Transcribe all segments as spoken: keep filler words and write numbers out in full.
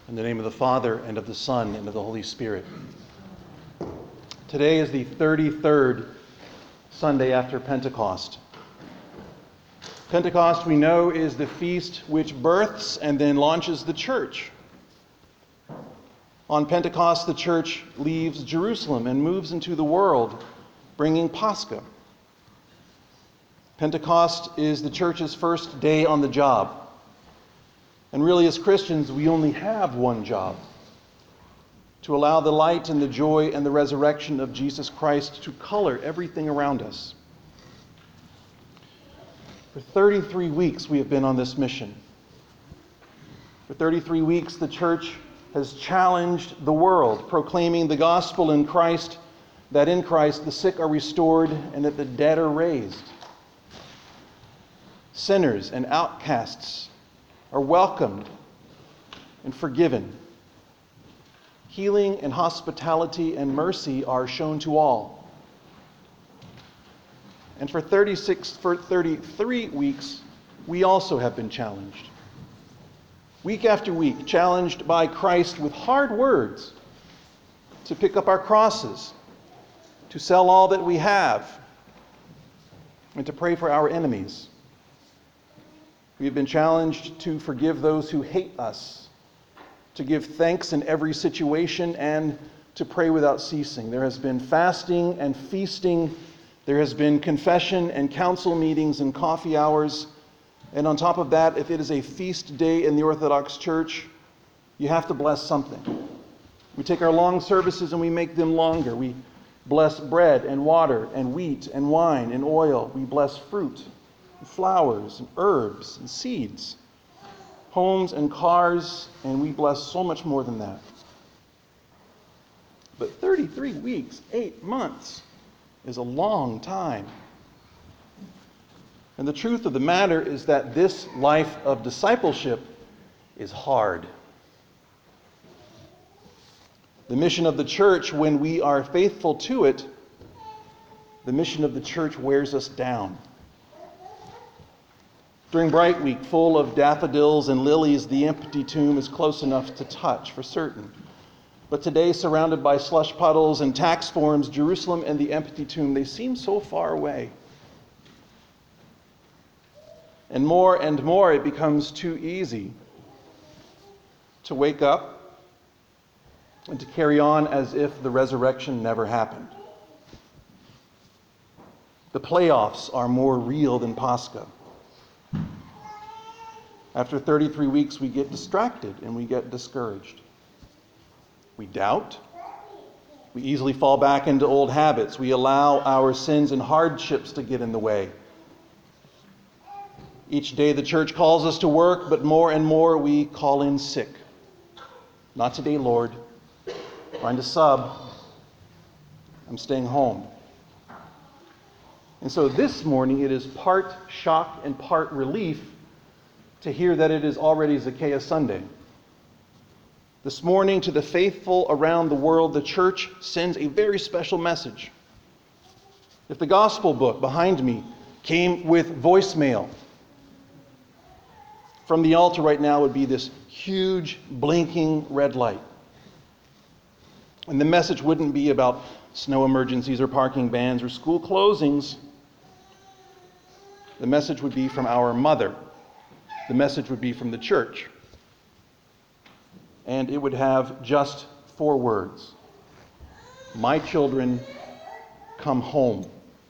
In the name of the Father, and of the Son, and of the Holy Spirit. Today is the thirty-third Sunday after Pentecost. Pentecost, we know, is the feast which births and then launches the church. On Pentecost, the church leaves Jerusalem and moves into the world, bringing Pascha. Pentecost is the church's first day on the job. And really, as Christians, we only have one job: to allow the light and the joy and the resurrection of Jesus Christ to color everything around us. For thirty-three weeks, we have been on this mission. For thirty-three weeks, the church has challenged the world, proclaiming the gospel in Christ, that in Christ the sick are restored and that the dead are raised. Sinners and outcasts are welcomed and forgiven. Healing and hospitality and mercy are shown to all. And for thirty-six, for thirty-three weeks, we also have been challenged. Week after week, challenged by Christ with hard words to pick up our crosses, to sell all that we have, and to pray for our enemies. We have been challenged to forgive those who hate us, to give thanks in every situation, and to pray without ceasing. There has been fasting and feasting. There has been confession and council meetings and coffee hours. And on top of that, if it is a feast day in the Orthodox Church, you have to bless something. We take our long services and we make them longer. We bless bread and water and wheat and wine and oil. We bless fruit, flowers and herbs and seeds, homes and cars, and we bless so much more than that. But thirty-three weeks, eight months, is a long time. And the truth of the matter is that this life of discipleship is hard. The mission of the church, when we are faithful to it, the mission of the church wears us down. During Bright Week, full of daffodils and lilies, the empty tomb is close enough to touch, for certain. But today, surrounded by slush puddles and tax forms, Jerusalem and the empty tomb, they seem so far away. And more and more, it becomes too easy to wake up and to carry on as if the resurrection never happened. The playoffs are more real than Pascha. After thirty-three weeks, we get distracted and we get discouraged. We doubt. We easily fall back into old habits. We allow our sins and hardships to get in the way. Each day the church calls us to work, but more and more we call in sick. Not today, Lord. Find a sub. I'm staying home. And so this morning it is part shock and part relief to hear that it is already Zacchaeus Sunday. This morning, to the faithful around the world, the church sends a very special message. If the gospel book behind me came with voicemail, from the altar right now would be this huge blinking red light. And the message wouldn't be about snow emergencies or parking bans or school closings. The message would be from our mother. The message would be from the church. And it would have just four words. My children, come home.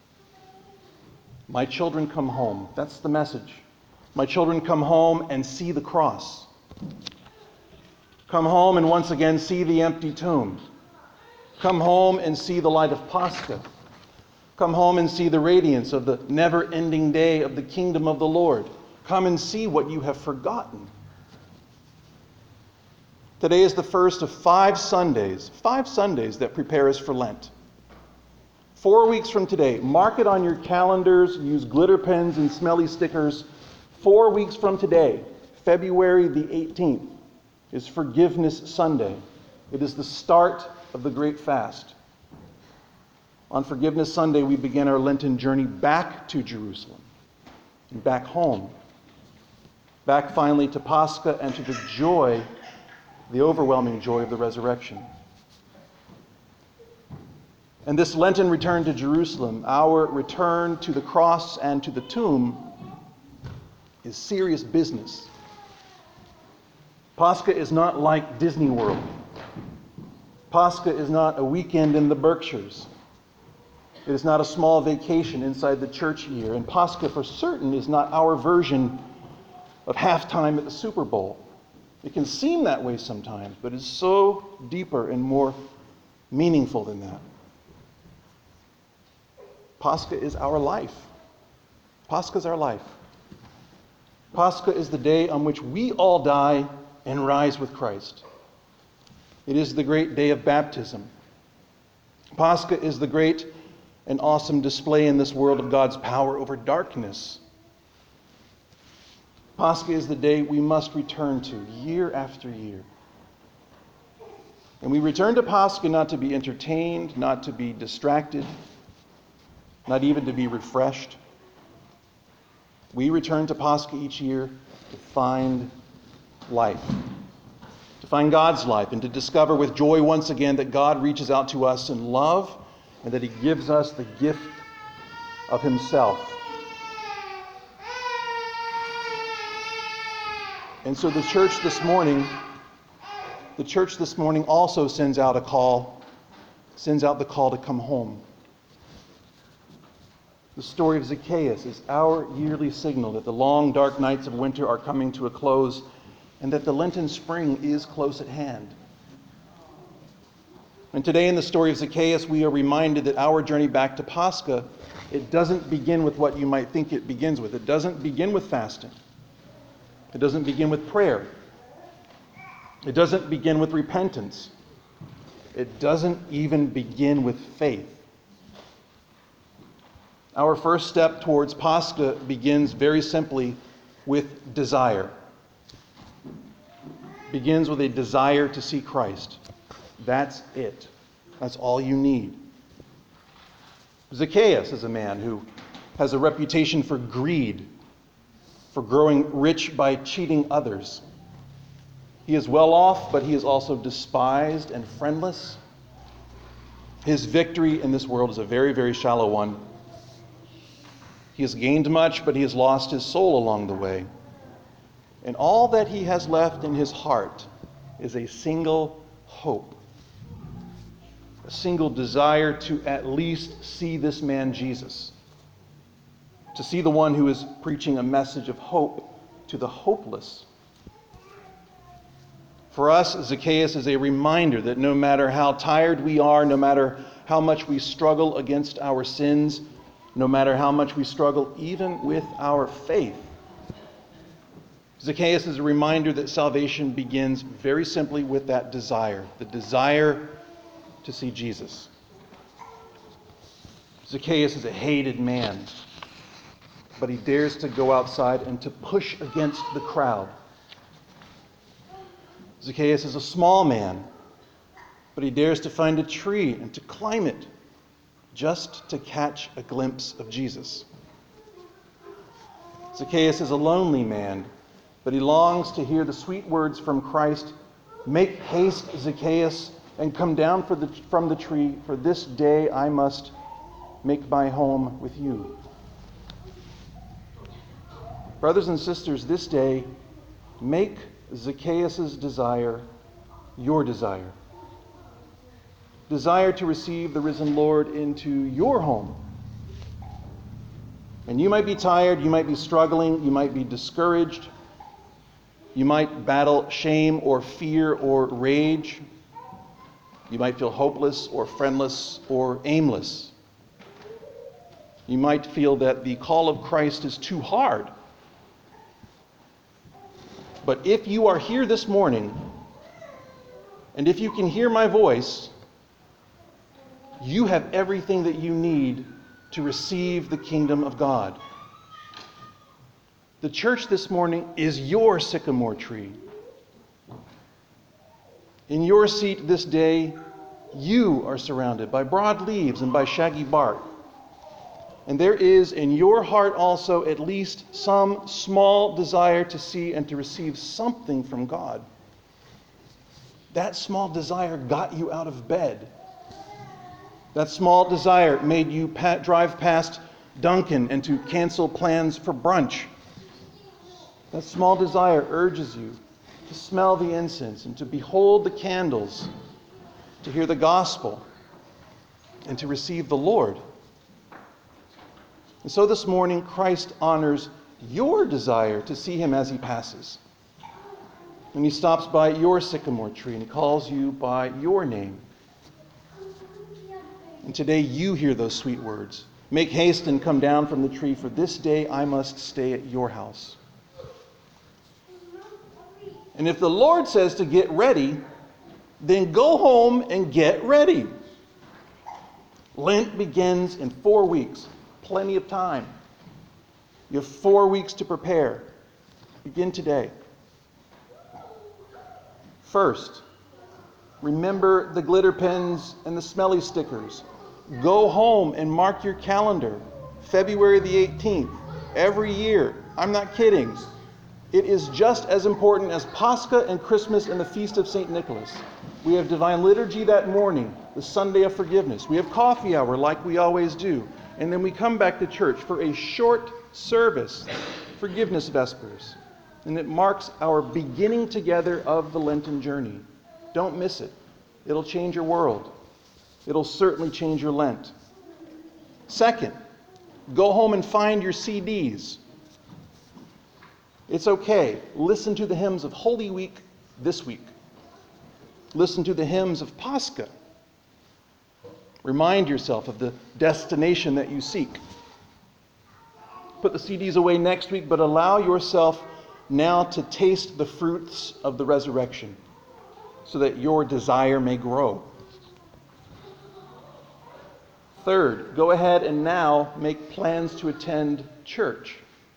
My children, come home. That's the message. My children, come home and see the cross. Come home and once again see the empty tomb. Come home and see the light of Pascha. Come home and see the radiance of the never-ending day of the kingdom of the Lord. Come and see what you have forgotten. Today is the first of five Sundays, five Sundays that prepare us for Lent. Four weeks from today, mark it on your calendars, use glitter pens and smelly stickers. Four weeks from today, February the eighteenth, is Forgiveness Sunday. It is the start of the Great Fast. On Forgiveness Sunday, we begin our Lenten journey back to Jerusalem and back home. Back finally to Pascha and to the joy the overwhelming joy of the resurrection. And this Lenten return to Jerusalem, our return to the cross and to the tomb, is serious business. Pascha is not like Disney World. Pascha is not a weekend in the Berkshires. It is not a small vacation inside the church year. And Pascha, for certain, is not our version of halftime at the Super Bowl. It can seem that way sometimes, but it's so deeper and more meaningful than that. Pascha is our life. Pascha is our life. Pascha is the day on which we all die and rise with Christ. It is the great day of baptism. Pascha is the great and awesome display in this world of God's power over darkness. Pascha is the day we must return to year after year. And we return to Pascha not to be entertained, not to be distracted, not even to be refreshed. We return to Pascha each year to find life, to find God's life, and to discover with joy once again that God reaches out to us in love and that He gives us the gift of Himself. And so the church this morning, the church this morning also sends out a call, sends out the call to come home. The story of Zacchaeus is our yearly signal that the long, dark nights of winter are coming to a close and that the Lenten spring is close at hand. And today in the story of Zacchaeus, we are reminded that our journey back to Pascha, it doesn't begin with what you might think it begins with. It doesn't begin with fasting. It doesn't begin with prayer. It doesn't begin with repentance. It doesn't even begin with faith. Our first step towards Pascha begins very simply with desire. Begins with a desire to see Christ. That's it. That's all you need. Zacchaeus is a man who has a reputation for greed, for growing rich by cheating others. He is well off, but he is also despised and friendless. His victory in this world is a very, very shallow one. He has gained much, but he has lost his soul along the way. And all that he has left in his heart is a single hope, a single desire to at least see this man Jesus, to see the one who is preaching a message of hope to the hopeless. For us, Zacchaeus is a reminder that no matter how tired we are, no matter how much we struggle against our sins, no matter how much we struggle even with our faith, Zacchaeus is a reminder that salvation begins very simply with that desire, the desire to see Jesus. Zacchaeus is a hated man, but he dares to go outside and to push against the crowd. Zacchaeus is a small man, but he dares to find a tree and to climb it just to catch a glimpse of Jesus. Zacchaeus is a lonely man, but he longs to hear the sweet words from Christ, "Make haste, Zacchaeus, and come down for the, from the tree, for this day I must make my home with you." Brothers and sisters, this day, make Zacchaeus' desire your desire. Desire to receive the risen Lord into your home. And you might be tired, you might be struggling, you might be discouraged, you might battle shame or fear or rage, you might feel hopeless or friendless or aimless. You might feel that the call of Christ is too hard. But if you are here this morning, and if you can hear my voice, you have everything that you need to receive the kingdom of God. The church this morning is your sycamore tree. In your seat this day, you are surrounded by broad leaves and by shaggy bark. And there is in your heart also at least some small desire to see and to receive something from God. That small desire got you out of bed. That small desire made you pa- drive past Dunkin' and to cancel plans for brunch. That small desire urges you to smell the incense and to behold the candles, to hear the gospel, and to receive the Lord. And so this morning, Christ honors your desire to see him as he passes. When he stops by your sycamore tree and he calls you by your name. And today you hear those sweet words. Make haste and come down from the tree, for this day I must stay at your house. And if the Lord says to get ready, then go home and get ready. Lent begins in four weeks. Plenty of time. You have four weeks to prepare. Begin today. First, remember the glitter pens and the smelly stickers. Go home and mark your calendar. February the eighteenth. Every year. I'm not kidding. It is just as important as Pascha and Christmas and the Feast of Saint Nicholas. We have Divine Liturgy that morning, the Sunday of Forgiveness. We have coffee hour like we always do. And then we come back to church for a short service, Forgiveness Vespers. And it marks our beginning together of the Lenten journey. Don't miss it. It'll change your world. It'll certainly change your Lent. Second, go home and find your C Ds. It's okay. Listen to the hymns of Holy Week this week. Listen to the hymns of Pascha. Remind yourself of the destination that you seek. Put the C Ds away next week, but allow yourself now to taste the fruits of the resurrection so that your desire may grow. Third, go ahead and now make plans to attend church.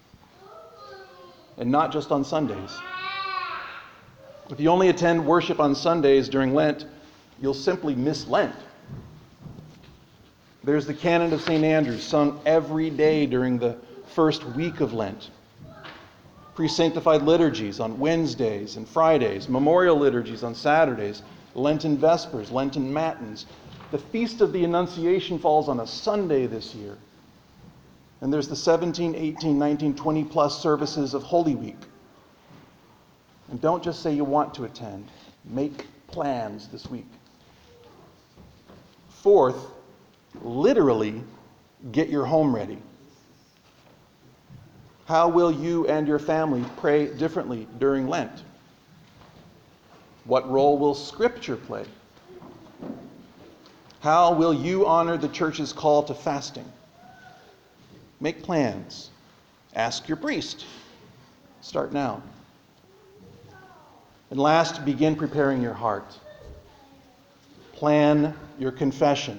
And not just on Sundays. If you only attend worship on Sundays during Lent, you'll simply miss Lent. There's the Canon of Saint Andrews, sung every day during the first week of Lent. Pre-sanctified liturgies on Wednesdays and Fridays, memorial liturgies on Saturdays, Lenten Vespers, Lenten Matins. The Feast of the Annunciation falls on a Sunday this year. And there's the seventeen, eighteen, nineteen, twenty plus services of Holy Week. And don't just say you want to attend. Make plans this week. Fourth, literally get your home ready. How will you and your family pray differently during Lent? What role will Scripture play? How will you honor the Church's call to fasting? Make plans. Ask your priest. Start now. And last, begin preparing your heart. Plan your confession.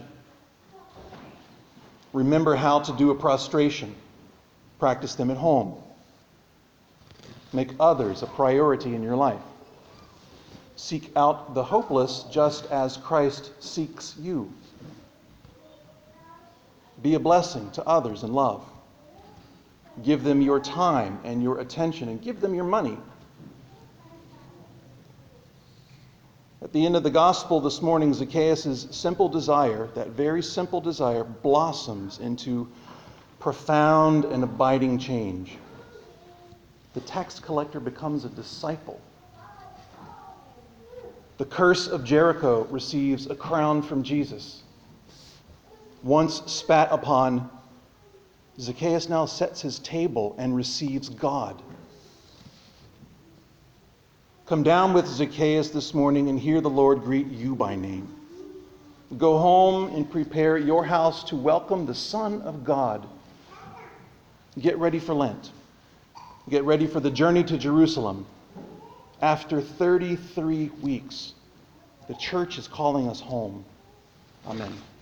Remember how to do a prostration. Practice them at home. Make others a priority in your life. Seek out the hopeless just as Christ seeks you. Be a blessing to others in love. Give them your time and your attention, and give them your money. At the end of the gospel this morning, Zacchaeus' simple desire, that very simple desire, blossoms into profound and abiding change. The tax collector becomes a disciple. The curse of Jericho receives a crown from Jesus. Once spat upon, Zacchaeus now sets his table and receives God. Come down with Zacchaeus this morning and hear the Lord greet you by name. Go home and prepare your house to welcome the Son of God. Get ready for Lent. Get ready for the journey to Jerusalem. After thirty-three weeks, the church is calling us home. Amen.